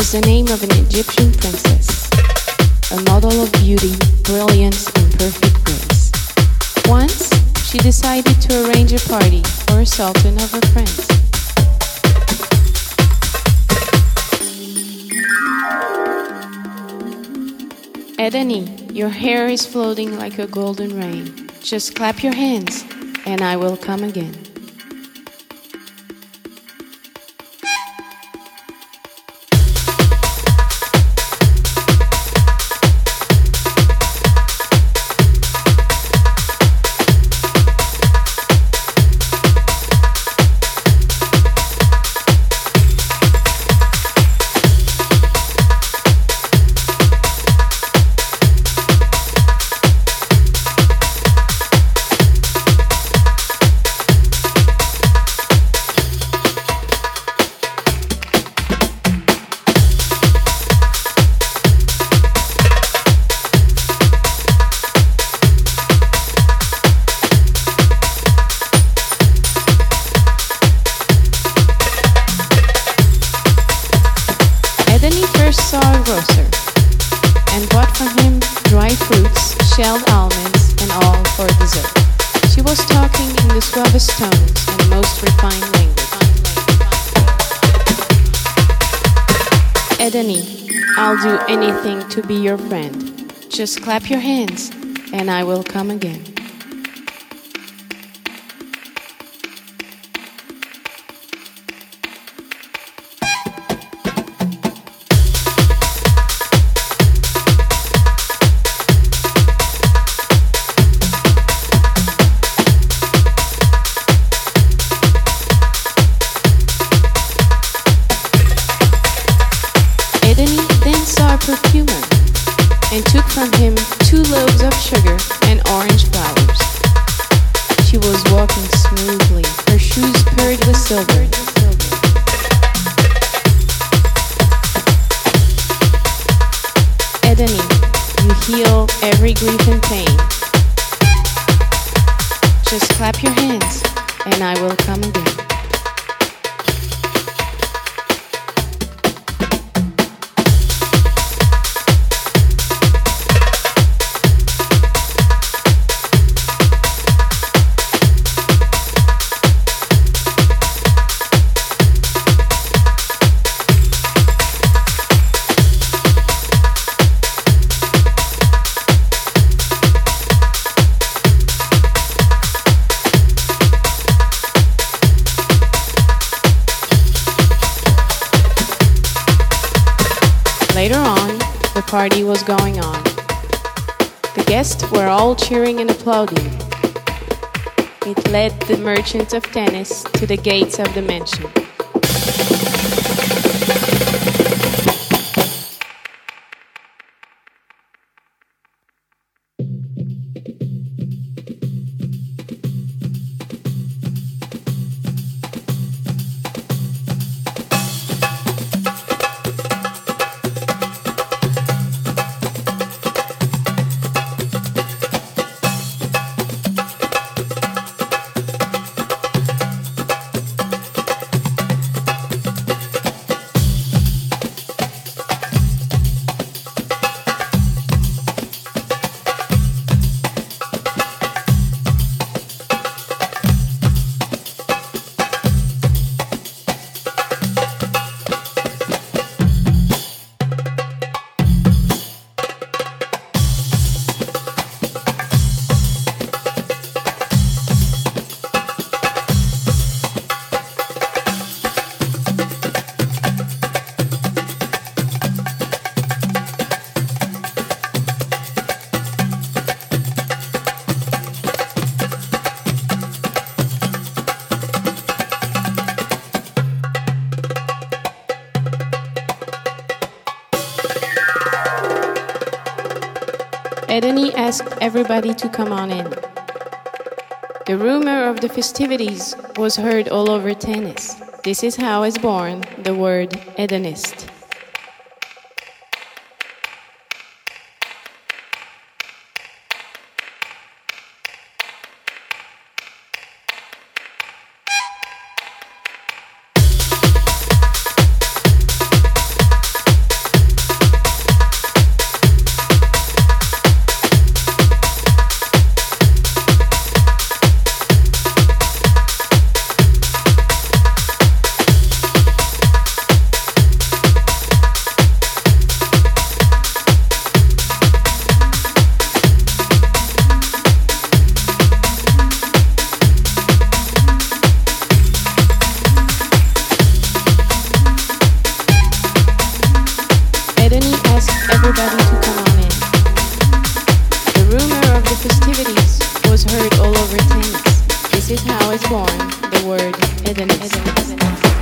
was the name of an Egyptian princess, a model of beauty, brilliance, and perfect grace. Once, she decided to arrange a party for a sultan of her friends. Edeni, your hair is floating like a golden rain. Just clap your hands, and I will come again. Saw a grocer and bought from him dry fruits, shelled almonds, and all for dessert. She was talking in the suavest tones and most refined language. Edeni, I'll do anything to be your friend. Just clap your hands and I will come again. Perfumer and took from him 2 loaves of sugar and orange flowers. She was walking smoothly, her shoes purred with silver. Edeni, you heal every grief and pain. Just clap your hands and I will come again. Later on, the party was going on. The guests were all cheering and applauding. It led the merchant of tennis to the gates of the mansion. Edeni asked everybody to come on in. The rumor of the festivities was heard all over Tennis. This is how is born the word Edenist. This is how is born the word hedonist.